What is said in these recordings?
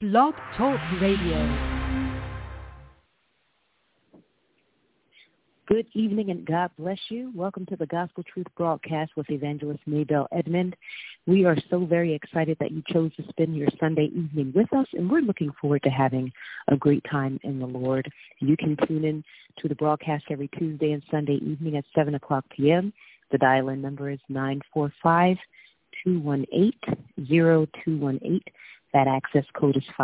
Blog Talk Radio. Good evening and God bless you. Welcome to the Gospel Truth Broadcast with Evangelist Maybelle Edmond. We are so very excited that you chose to spend your Sunday evening with us, and we're looking forward to having a great time in the Lord. You can tune in to the broadcast every Tuesday and Sunday evening at 7 o'clock p.m. The dial-in number is 945-218-0218. That access code is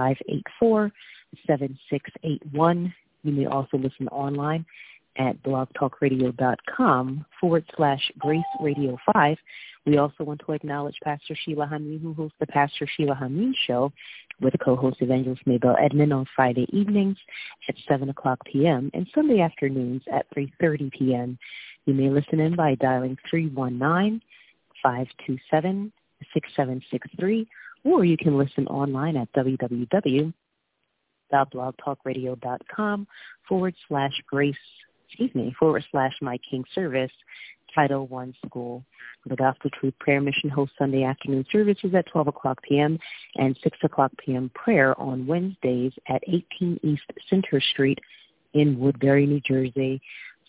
584-7681. You may also listen online at blogtalkradio.com/GraceRadio5. We also want to acknowledge Pastor Sheila Hameen, who hosts the Pastor Sheila Hameen Show with co-host Evangelist Maybelle Edmond on Friday evenings at 7 o'clock p.m. and Sunday afternoons at 3:30 p.m. You may listen in by dialing 319-527-6763, or you can listen online at www.blogtalkradio.com/My King Service, Title I School. The Gospel Truth Prayer Mission hosts Sunday afternoon services at 12 o'clock p.m. and 6 o'clock p.m. prayer on Wednesdays at 18 East Center Street in Woodbury, New Jersey,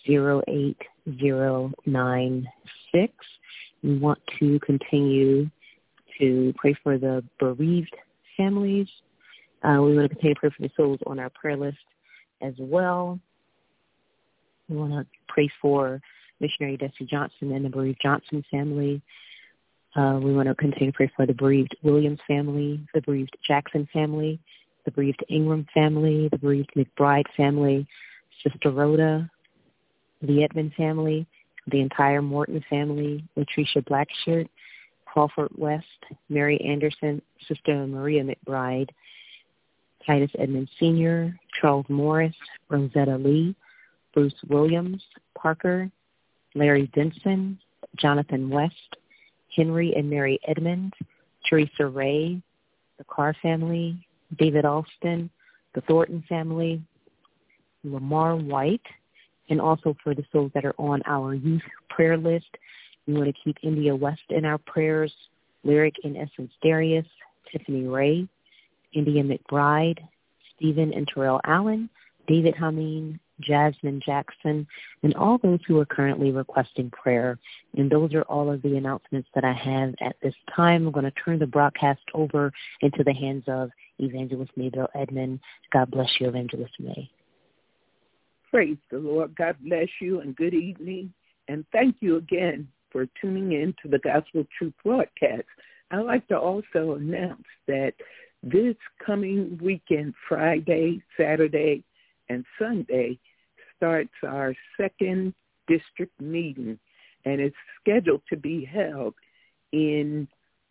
08096. We want to continue to pray for the bereaved families. We want to continue to pray for the souls on our prayer list as well. We want to pray for missionary Desi Johnson and the bereaved Johnson family. We want to continue to pray for the bereaved Williams family, the bereaved Jackson family, the bereaved Ingram family, the bereaved McBride family, Sister Rhoda, the Edmond family, the entire Morton family, Latricia Blackshirt, Crawford West, Mary Anderson, Sister Maria McBride, Titus Edmond Sr., Charles Morris, Rosetta Lee, Bruce Williams, Parker, Larry Denson, Jonathan West, Henry and Mary Edmond, Teresa Ray, the Carr family, David Alston, the Thornton family, Lamar White, and also for the souls that are on our youth prayer list. We want to keep India West in our prayers, Lyric and Essence Darius, Tiffany Ray, India McBride, Stephen and Terrell Allen, David Hameen, Jasmine Jackson, and all those who are currently requesting prayer. And those are all of the announcements that I have at this time. I'm going to turn the broadcast over into the hands of Evangelist Maybelle Edmond. God bless you, Evangelist May. Praise the Lord. God bless you and good evening. And thank you again for tuning in to the Gospel Truth Broadcast. I'd like to also announce that this coming weekend, Friday, Saturday, and Sunday, starts our second district meeting, and it's scheduled to be held in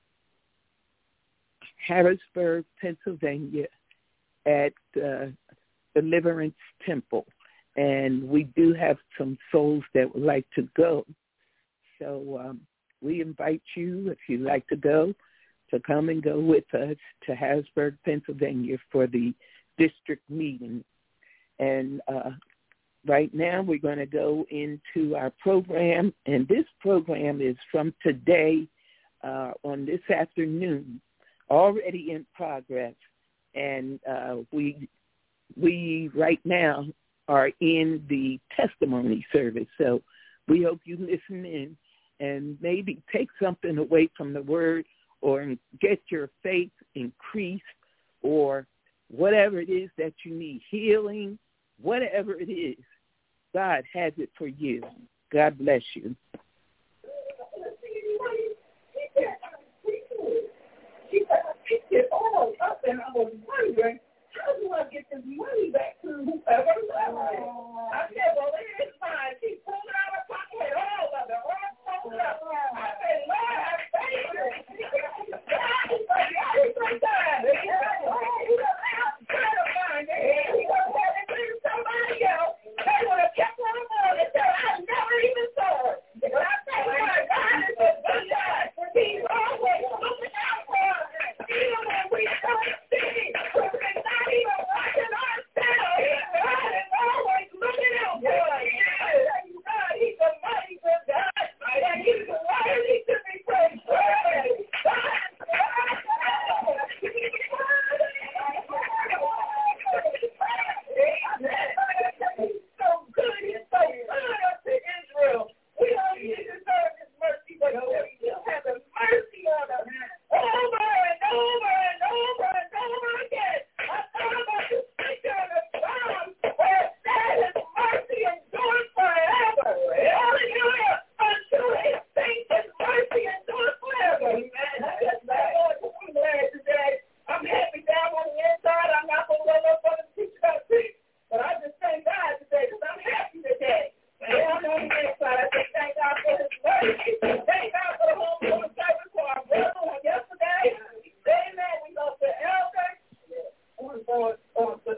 Harrisburg, Pennsylvania, at Deliverance Temple. And we do have some souls that would like to go. So we invite you, if you'd like to go, to come and go with us to Harrisburg, Pennsylvania for the district meeting. And right now we're going to go into our program, and this program is from today on this afternoon, already in progress. And we right now are in the testimony service. So we hope you listen in and maybe take something away from the word or get your faith increased or whatever it is that you need, healing, whatever it is, God has it for you. God bless you. She picked it all up, and I was wondering, how do I get this money back to whoever? I said, well, it is fine. She pulled it out of her pocket, all of it, all pulled it up. I said, Lord, I thank you. Somebody else, they would have kept on going and said, I never even saw it. But I tell you what, God is a good God. He's always looking out for us. Even when we don't see, we're not even watching ourselves.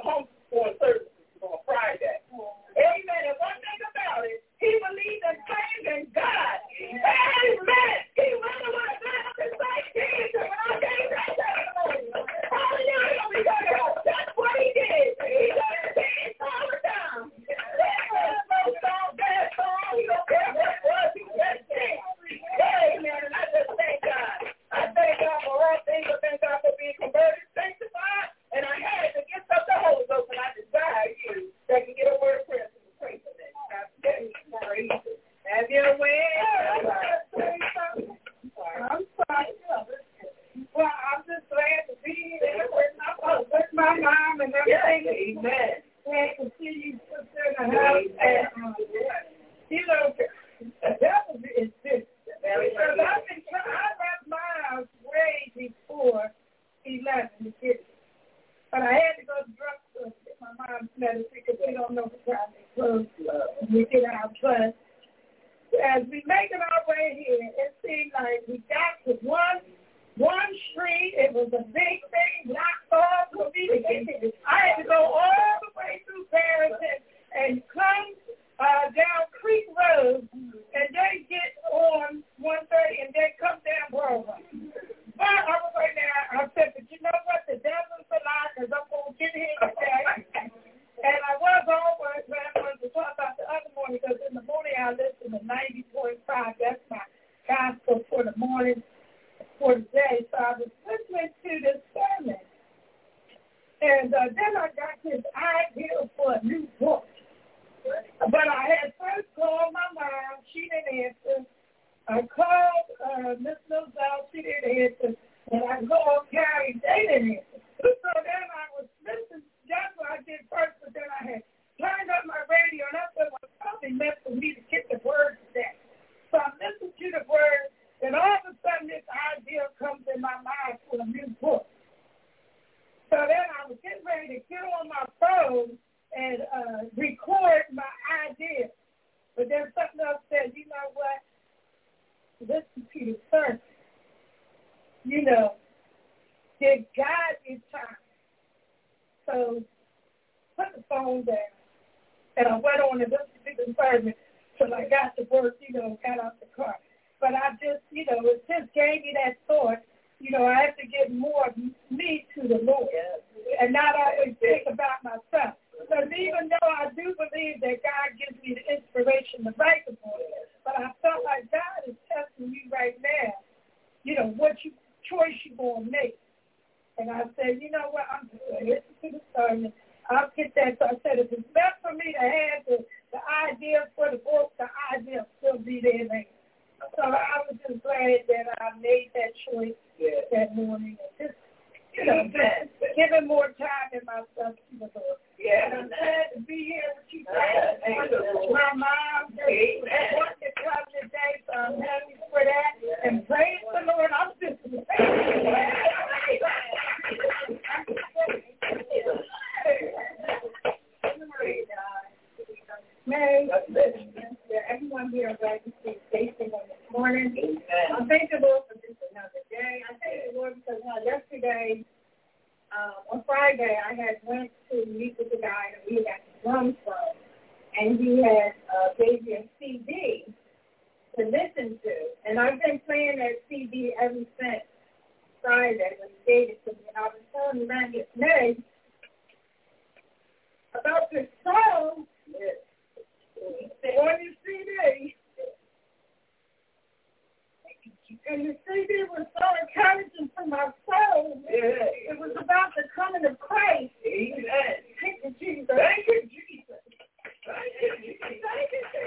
home for services on Friday. Amen. And one thing about it, he believed and prayed in God. Amen. He really was not the same Jesus when I came back to hallelujah. That's what he did. He got his hands all the time. He don't care what it was. He just did. Amen. And I just thank God. I thank God for all things. I thank God for being converted, sanctified. And I had to get up the Holy Ghost, and I desire you that can get a word of prayer to pray for that. Have your way. I'm sorry. Well, I'm just glad to be here with my mom and everything. Amen. Glad to see you sister in the house. And, you know, the devil is this. Because I left my house way before 11 to get it. But I had to go to the drugstore to get my mom's medicine because we don't know what time they close. We get our bus. As we making our way here, it seemed like we got to one street. It was a big thing, blocked off for me to get here. I had to go all the way through Paris and come down Creek Road and then get on 130 and then come down Broadway. But I was right there. I said, but you know what? The devil's a lie because I'm going to get here today. And I was always when I wanted to talk about the other morning because in the morning I listen to 90.5. That's my gospel for the morning, for the day. So I was listening to this sermon. And then I got this idea for a new book. But I had first called my mom. She didn't answer. I called Miss Nozell. She didn't answer. And I called Carrie. They didn't answer. So then I was listening. That's what I did first. But then I had turned up my radio. And I said, well, it's probably meant for me to get the word today. So I listened to the word. And all of a sudden, this idea comes in my mind for a new book. So then I was getting ready to get on my phone and record my idea. But then something else said, you know what? Listen to the sermon. You know, give God his time. So put the phone down. And I went on and listened to the sermon till I got to work, you know, got out the car. But I just, you know, it just gave me that thought. You know, I have to give more of me to the Lord and not always think about myself. Because even though I do believe that God gives me the inspiration to write the book, but I felt like God is testing you right now, you know, what choice you're going to make. And I said, you know what, I'm just going to listen to the sermon. I'll get that. So I said, if it's meant for me to have the idea for the book, the idea will still be there. So I was just glad that I made that choice that morning. And just, you know, giving more time in myself to the Lord. And I'm glad to be here with you guys. My mom wanted to come today, so I'm happy for that. And praise the Lord. I'm just Mary, everyone here is glad to see Jason this morning. I thank the Lord for just another day. I thank the Lord because yesterday, on Friday, I had went to meet with the guy that we got the drums from, and he had gave me a CD to listen to. And I've been playing that CD ever since Friday when he gave it to me. And I was telling him May about this song on your CD. And the CD was so encouraging to my soul. It was about the coming of Christ. Amen. Thank you, Jesus. Thank you, Jesus. Thank you, Jesus. Thank you, Jesus.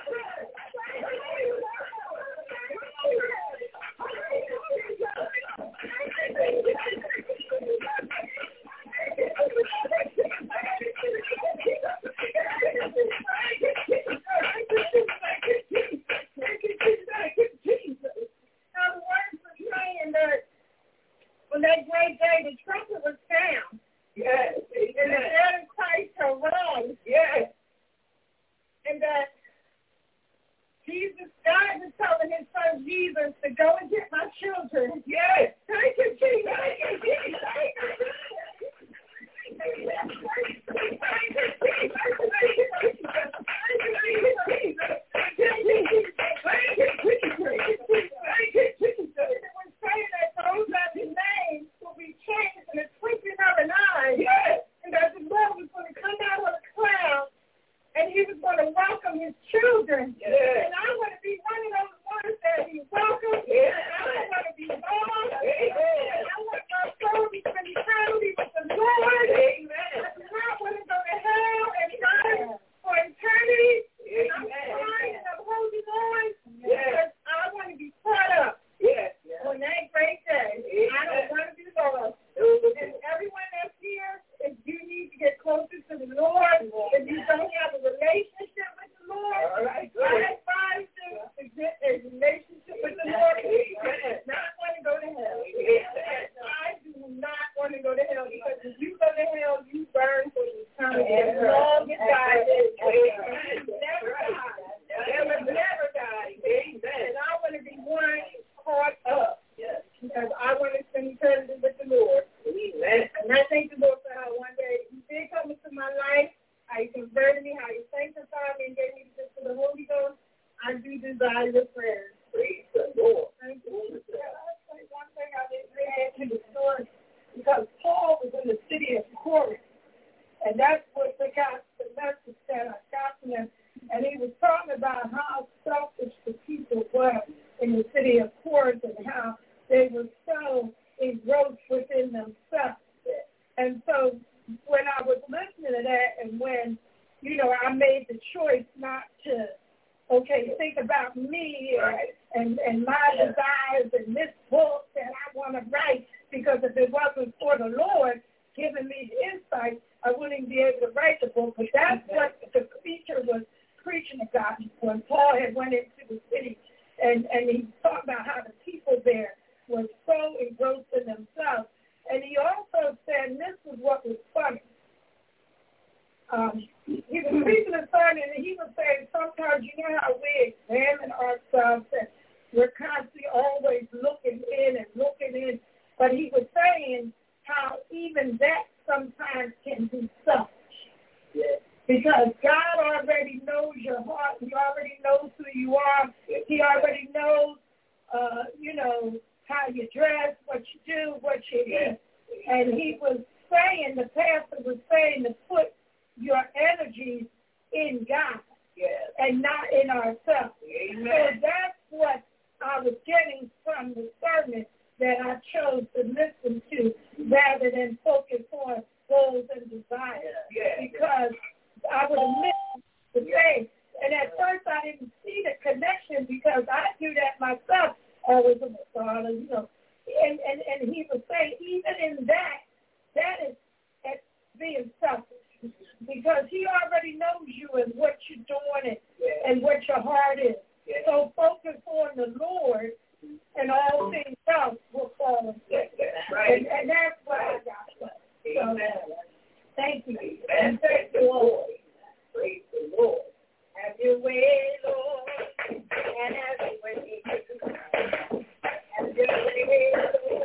Now the words were saying that when that great day the trumpet was sound, was in the city of Corinth. And that's what the message that I got from him. And he was talking about how selfish the people were in the city of Corinth and how they were so engrossed within themselves. And so when I was listening to that and when, I made the choice not to, think about me and my desires and this book that I want to write, because if it wasn't for the Lord giving me the insight, I wouldn't be able to write the book. But that's what the preacher was preaching about when Paul had went into the city, and he talked about how the people there were so engrossed in themselves. And he also said, and this was what was funny, he was preaching a sermon, and he was saying sometimes, how we examine ourselves, and we're constantly always looking in, but he was saying how even that sometimes can be selfish. Yeah. Because God already knows your heart. He already knows who you are. He already knows, how you dress, what you do, what you eat. And he was saying, the pastor was saying to put your energies in God and not in ourselves. Amen. So that's what I was getting from the sermon that I chose to listen to rather than focus on goals and desires. Because I would have missed the thing. And at first I didn't see the connection because I do that myself. Always a father, And he was saying even in that is being selfish. Because he already knows you and what you're doing and what your heart is. So focus on the Lord and all things else will fall in place. And that's what I got. So, thank you. And thank the Lord. Praise the Lord. Have your way, Lord. And have your way. Have your way, Lord.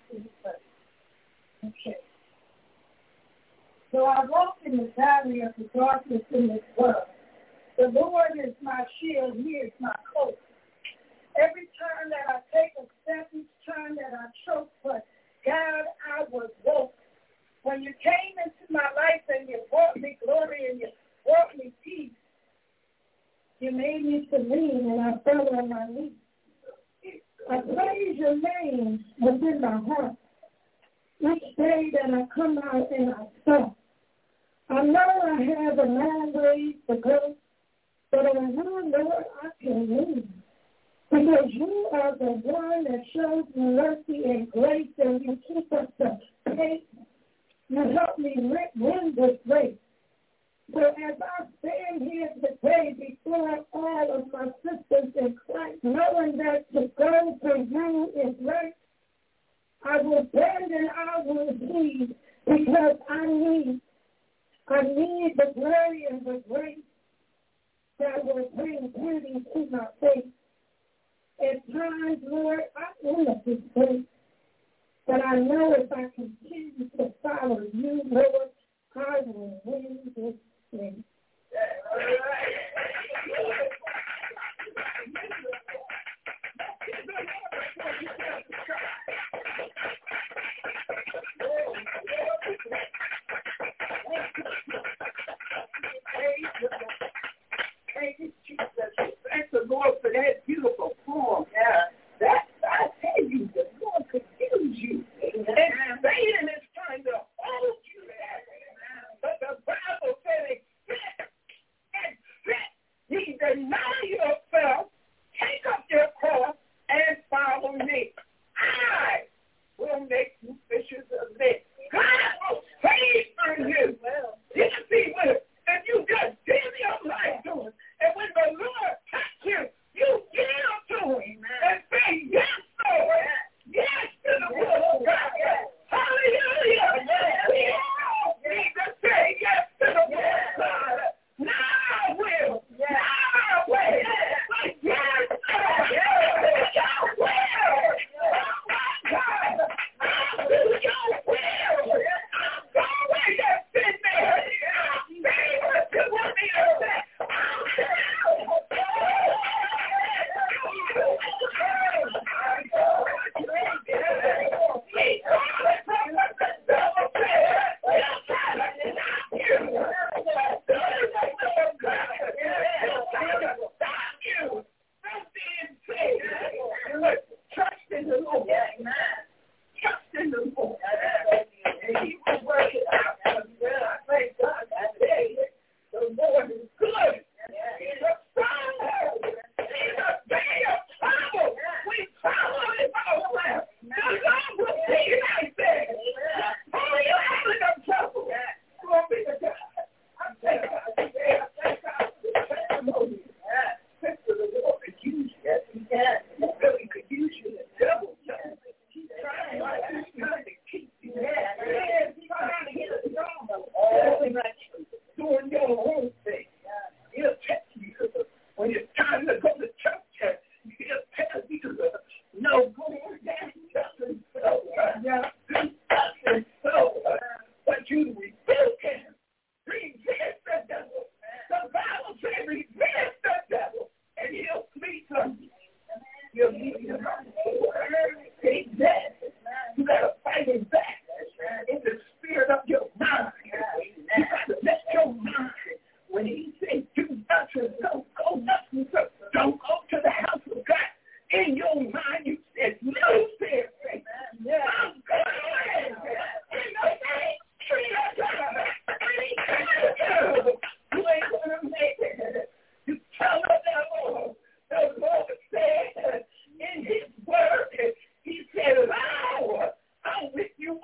Okay. So I walk in the valley of the darkness in this world. The Lord is my shield, He is my coat. Every time that I take a step, each time that I choke, but God, I was woke. When you came into my life and you brought me glory and you brought me peace, you made me to lean and I fell on my knees. I praise your name within my heart. Each day that I come out and I stop, I know I have a long ways to go, but on you, Lord, I can lean. Because you are the one that shows me mercy and grace, and you keep us the faith. You help me win this race. So as I stand here today before all of my sisters in Christ, knowing that to go for you is right, I will bend and I will heed, because I need the glory and the grace that will bring beauty to my face. At times, Lord, I am at this place, but I know if I continue to follow you, Lord, I will win this race. Thank you, Jesus. Thank the Lord for that beautiful poem. Yeah. I tell you, the Lord could use you. And Satan is trying to hold you there. But the Bible said, accept ye deny yourself, take up your cross, and follow me. I will make you fishers of men. God will save you. You see, if you just give your life to him, and when the Lord touches you, you yield to him and say, yes, Lord, yes to the will of God. Hallelujah. We all need to say yes to the will of God. Now I will. Now I will. But yes, Lord, your will. Oh, my God. I'll do your will. I'm going to sit there. Say what you want me to say. Trust in the Lord. Trust in the Lord. And he will work it out. Thank God that day. The Lord is good. He's a stronghold. He's a day of trouble. We follow him all around. The Lord will see it like that. Oh, you're having a trouble. Glory to God. I'm telling God today, I thank God for the testimony. Sister, the Lord could use you. Yes, he can. He really could use you in double time. He's trying to keep you. Yeah, he's trying to get us strong. Doing your own thing. He'll test you when it's time to go to church. He'll tell you no going down, nothing so. Nothing so. But you rebuke him. Resist the devil. The Bible says resist the devil, and he'll flee from you. You'll leave him he's dead. You got to fight him back in the spirit of your mind. You got to let your mind, when he says do nothing, don't go nothing, so don't go to the house of God. In your mind, you said, no, fear. I'm going. In the name of God. You ain't going to make it. You tell the Lord said in his word, he said, I'm with you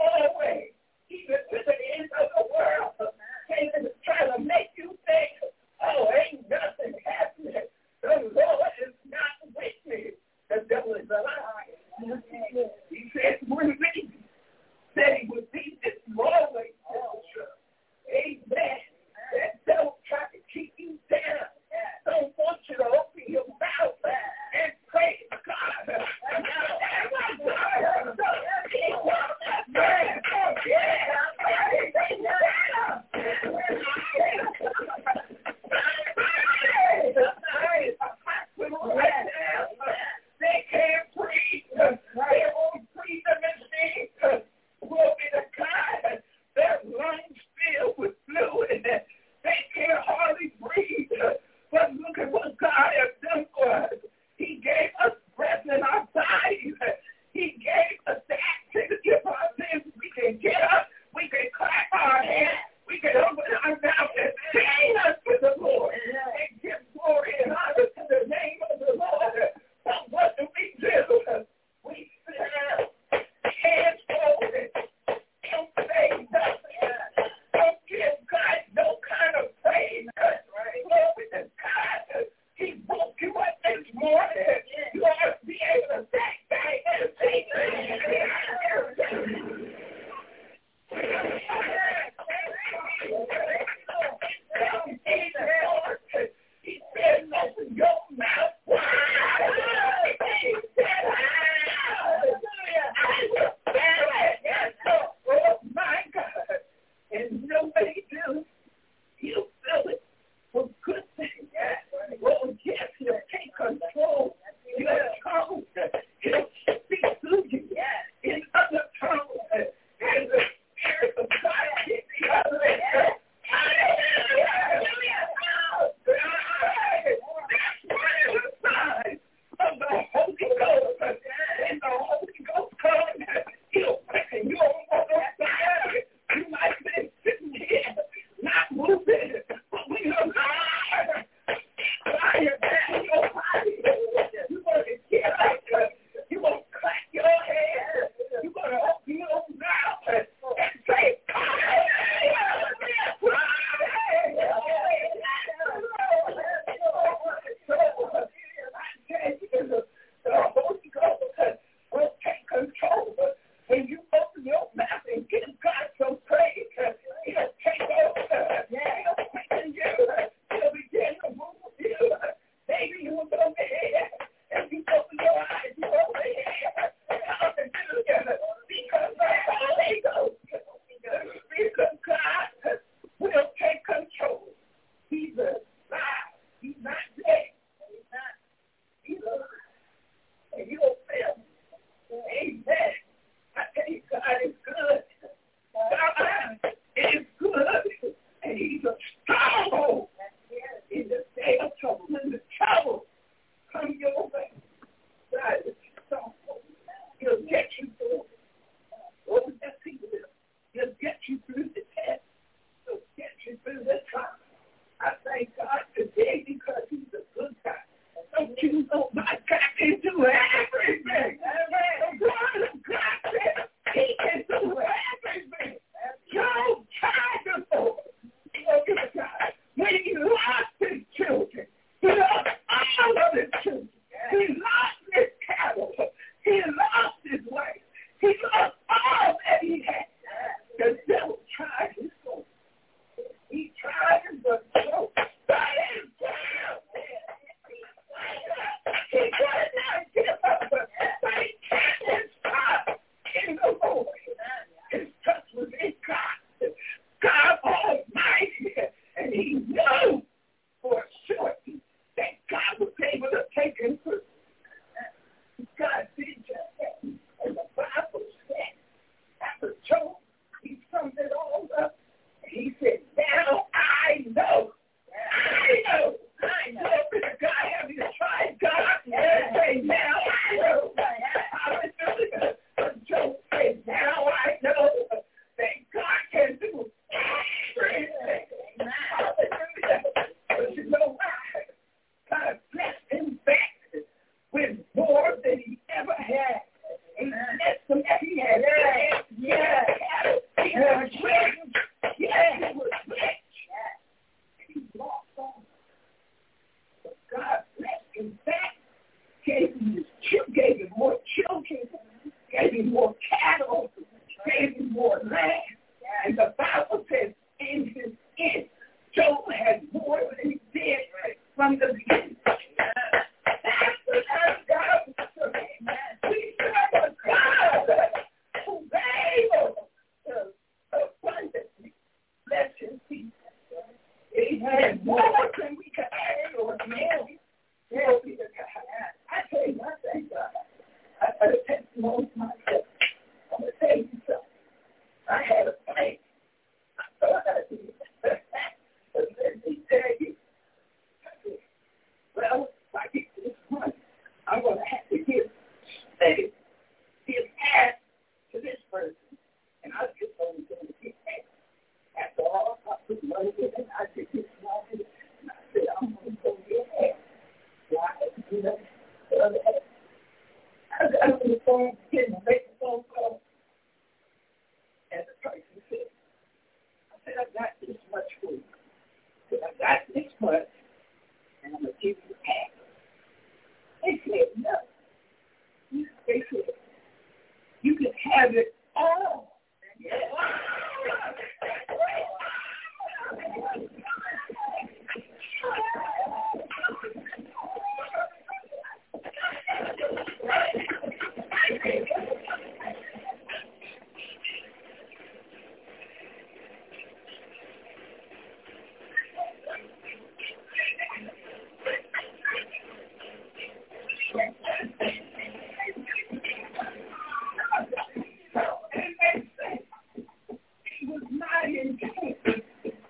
I had a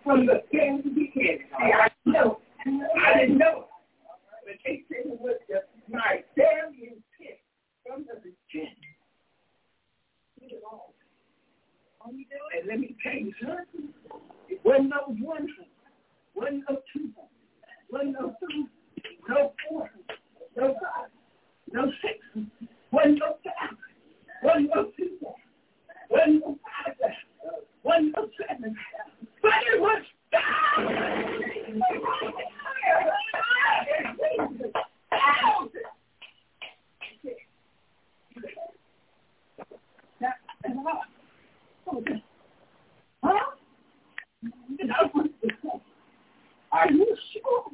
from the very beginning. See, I know. I didn't know. But they said it was my very intent from the beginning. And let me tell you something. It wasn't no one, wasn't no two, wasn't no three, no four, no five, no six, wasn't no 7, wasn't no 2, wasn't no 5, wasn't no 7, but it was God. Are you sure?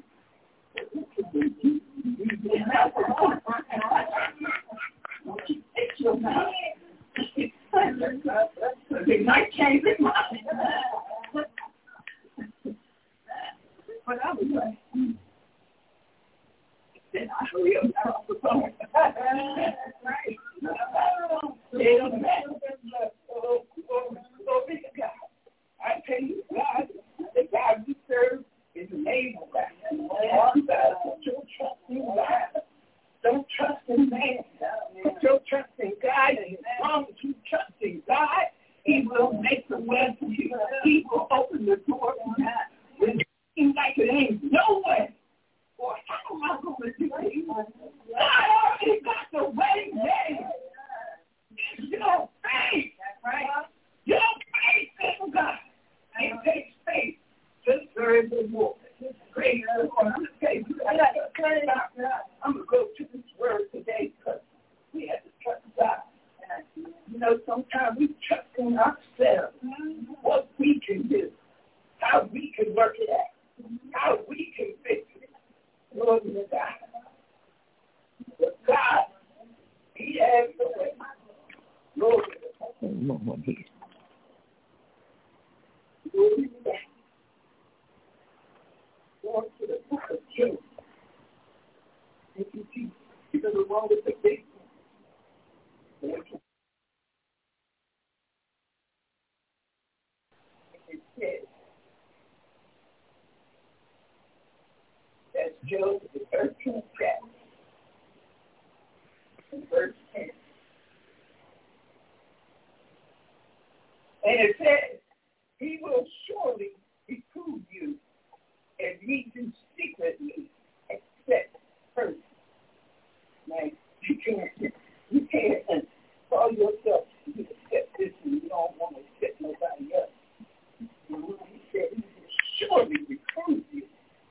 They might change their mind. But I was like, then I hurry up off the phone. Right. I tell you, God, the God we serve is amazing. Don't trust in God. Don't trust in man. Put your trust in God, and as long as you trust in God, He will make the way for you. He will open the door for you. When it seems like it ain't no way, boy, how am I going to do it? God already got the way made. It's your faith. Right? Your faith in God. It takes faith to serve the Lord. Praise the Lord. I'm going to go to this word today because we have to trust God. You know, sometimes we trust in ourselves, what we can do, how we can work it out, how we can fix it. Lord, to God. But God, He has the way. Lord, to God. Lord, to the book of Job. Thank you, Jesus. You're the one with the big one. It says, that's Job, the 13th chapter, verse 10. And it says, He will surely reprove you and lead you secretly, except first. Like, you can't call yourself, you accept this and you don't want to accept nobody else. He said, He will surely reprove you.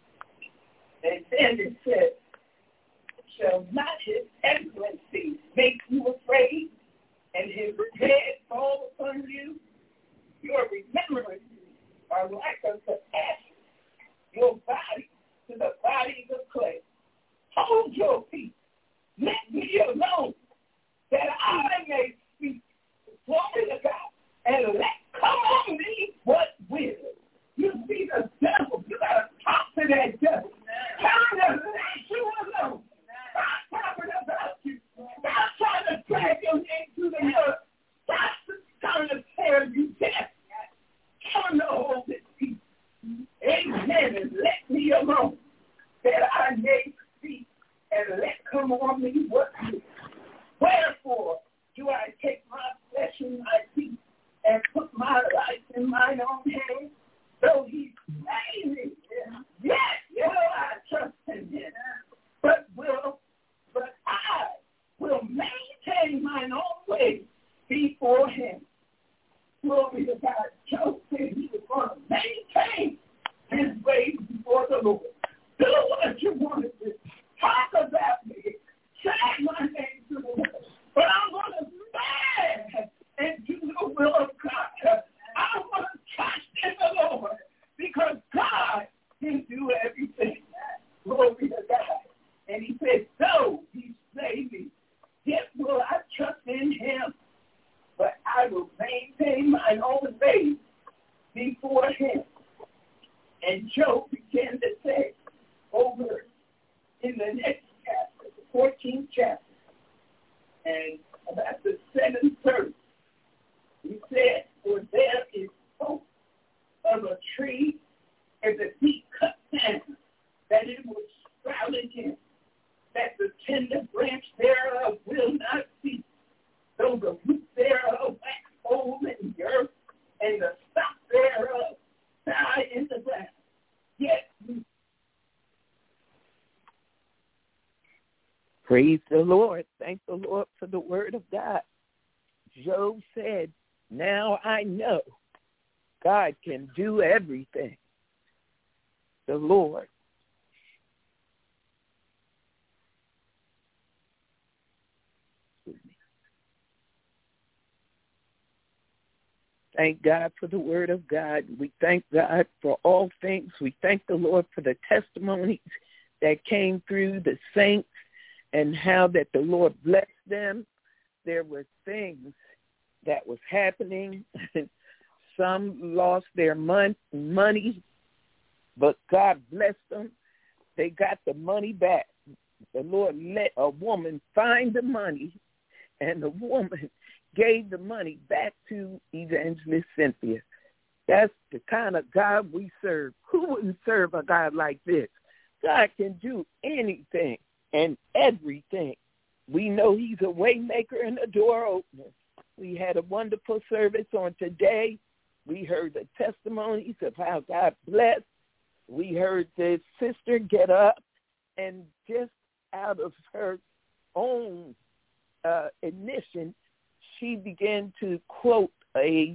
And then it said, shall not His excellency make you afraid, and His dread fall upon you? Your remembrances are like unto ashes, your body to the body of clay. Hold your peace. Let me alone, that I may speak. Glory to God. And let come on me what will. You see the devil. You got to talk to that devil. Tell him to let you alone. Stop talking about you. Stop trying to drag your name through the mud. Stop trying to tear you down. Tell him to hold his peace. Amen. And let me alone, that I may speak, and let come on me what will. Wherefore do I take my flesh in my teeth and put my life in mine own hands? Though He slay me, yet will I trust in Him. But I will maintain mine own way before Him. Glory to God. Job said he was going to maintain his way before the Lord. Do what you want to do. Talk about me. Say my name to the Lord. But I'm going to stand and do the will of God. I'm going to trust in the Lord because God can do everything. Glory to God. And He said, though He slay me, yet will I trust in Him. But I will maintain mine own faith before Him. And Job began to say over in the next chapter, the 14th chapter, and about the 7th verse, he said, for there is hope of a tree Praise the Lord. Thank the Lord for the word of God. Job said, now I know God can do everything. The Lord. Thank God for the word of God. We thank God for all things. We thank the Lord for the testimonies that came through the saints and how that the Lord blessed them. There were things that was happening. Some lost their money, but God blessed them. They got the money back. The Lord let a woman find the money, and the woman gave the money back to Evangelist Cynthia. That's the kind of God we serve. Who wouldn't serve a God like this? God can do anything and everything. We know he's a way maker and a door opener. We had a wonderful service on today. We heard the testimonies of how God blessed. We heard the sister get up and just out of her own admission, she began to quote a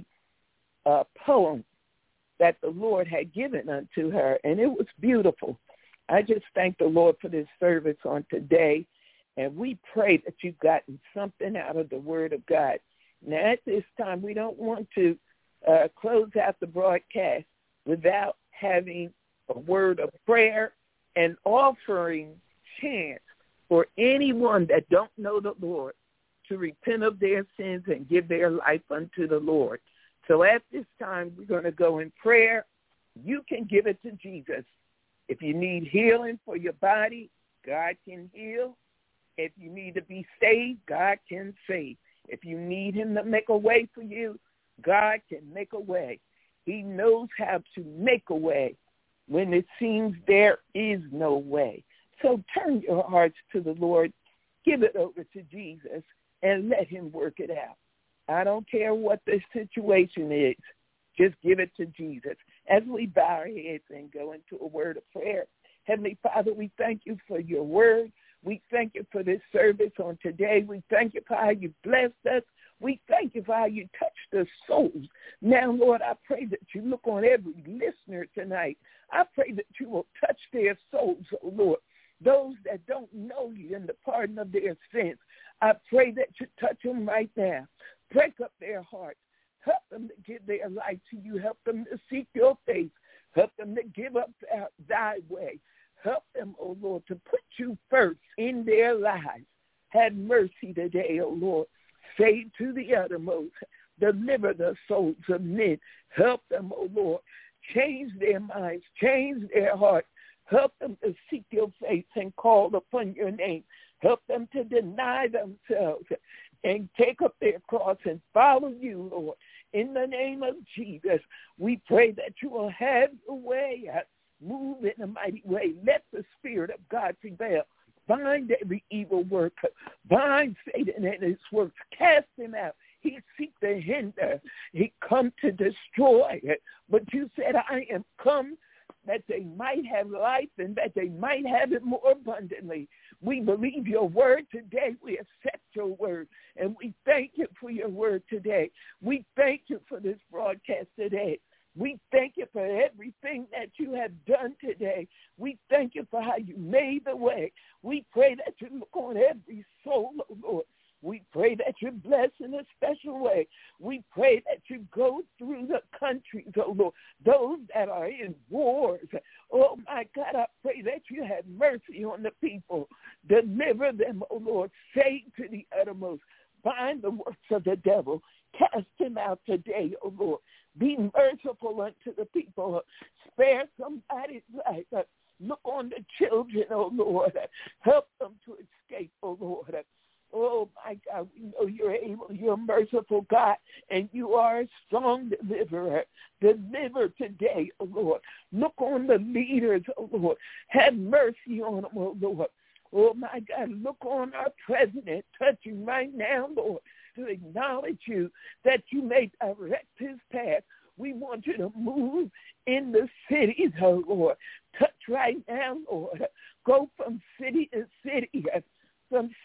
poem that the Lord had given unto her, and it was beautiful. I just thank the Lord for this service on today, and we pray that you've gotten something out of the Word of God. Now, at this time, we don't want to close out the broadcast without having a word of prayer and offering chance for anyone that don't know the Lord to repent of their sins and give their life unto the Lord. So at this time, we're going to go in prayer. You can give it to Jesus. If you need healing for your body, God can heal. If you need to be saved, God can save. If you need him to make a way for you, God can make a way. He knows how to make a way when it seems there is no way. So turn your hearts to the Lord. Give it over to Jesus and let him work it out. I don't care what the situation is. Just give it to Jesus. As we bow our heads and go into a word of prayer, Heavenly Father, we thank you for your word. We thank you for this service on today. We thank you for how you blessed us. We thank you for how you touched the souls. Now, Lord, I pray that you look on every listener tonight. I pray that you will touch their souls, oh Lord. Those that don't know you in the pardon of their sins, I pray that you touch them right now. Break up their hearts. Help them to give their life to you. Help them to seek your face. Help them to give up thy way. Help them, oh Lord, to put you first in their lives. Have mercy today, oh Lord. Save to the uttermost. Deliver the souls of men. Help them, oh Lord. Change their minds. Change their hearts. Help them to seek your face and call upon your name. Help them to deny themselves and take up their cross and follow you, Lord. In the name of Jesus, we pray that you will have your way. Move in a mighty way. Let the Spirit of God prevail. Bind every evil work. Bind Satan and his works. Cast him out. He seek to hinder. He come to destroy. But you said, I am come that they might have life and that they might have it more abundantly. We believe your word today. We accept your word. And we thank you for your word today. We thank you for this broadcast today. We thank you for everything that you have done today. We thank you for how you made the way. We pray that you look on every soul, oh Lord. We pray that you bless in a special way. We pray that you go through the countries, oh Lord, those that are in wars. Oh, my God, I pray that you have mercy on the people. Deliver them, oh Lord. Save to the uttermost. Bind the works of the devil. Cast him out today, oh Lord. Be merciful unto the people. Spare somebody's life. Look on the children, oh Lord. Help them to escape, oh Lord. Oh, my God, we know you're able, you're a merciful God, and you are a strong deliverer. Deliver today, oh Lord. Look on the leaders, oh Lord. Have mercy on them, oh Lord. Oh, my God, look on our president. Touch him right now, Lord, to acknowledge you, that you may direct his path. We want you to move in the cities, oh Lord. Touch right now, Lord. Go from city to city, from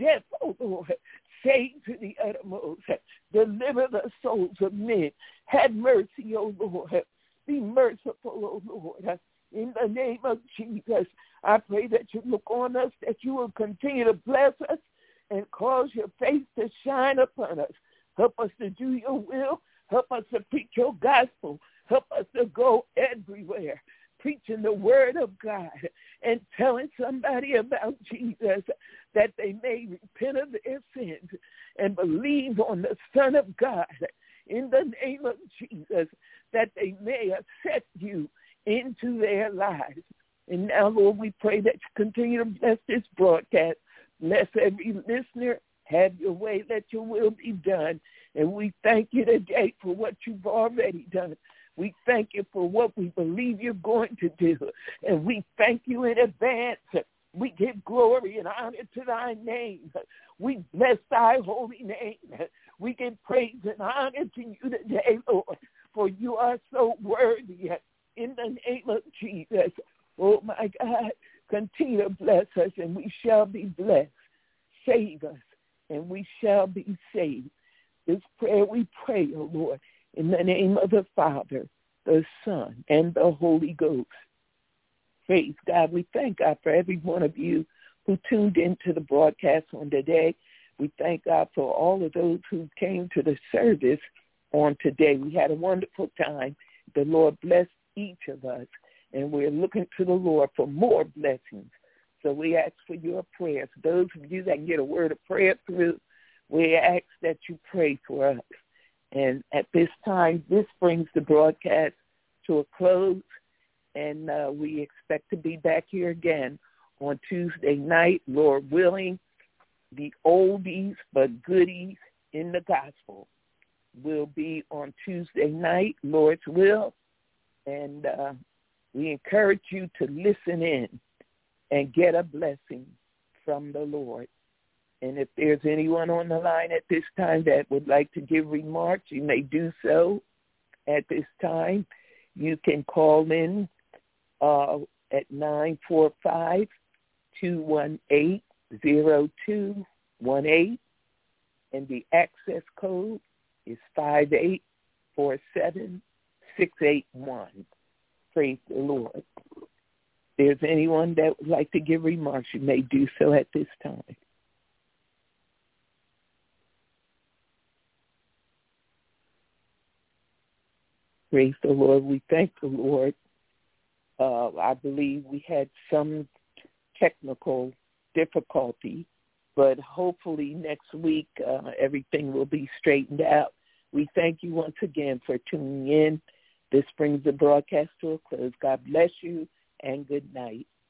death, oh Lord. Save to the uttermost. Deliver the souls of men. Have mercy, oh Lord. Be merciful, oh Lord. In the name of Jesus, I pray that you look on us, that you will continue to bless us and cause your face to shine upon us. Help us to do your will. Help us to preach your gospel. Help us to go everywhere, preaching the word of God and telling somebody about Jesus, that they may repent of their sins and believe on the Son of God in the name of Jesus, that they may accept you into their lives. And now, Lord, we pray that you continue to bless this broadcast. Bless every listener. Have your way. Let your will be done. And we thank you today for what you've already done. We thank you for what we believe you're going to do. And we thank you in advance. We give glory and honor to thy name. We bless thy holy name. We give praise and honor to you today, Lord, for you are so worthy. In the name of Jesus, oh my God, continue to bless us and we shall be blessed. Save us and we shall be saved. This prayer we pray, oh Lord, in the name of the Father, the Son, and the Holy Ghost. Praise God. We thank God for every one of you who tuned into the broadcast on today. We thank God for all of those who came to the service on today. We had a wonderful time. The Lord bless each of us, and we're looking to the Lord for more blessings. So we ask for your prayers. Those of you that can get a word of prayer through, we ask that you pray for us. And at this time, this brings the broadcast to a close, and we expect to be back here again on Tuesday night, Lord willing. The oldies but goodies in the gospel will be on Tuesday night, Lord's will. And we encourage you to listen in and get a blessing from the Lord. And if there's anyone on the line at this time that would like to give remarks, you may do so at this time. You can call in at 945-218-0218, and the access code is 5847681. Praise the Lord. If there's anyone that would like to give remarks, you may do so at this time. Praise the Lord. We thank the Lord. I believe we had some technical difficulty, but hopefully next week everything will be straightened out. We thank you once again for tuning in. This brings the broadcast to a close. God bless you and good night.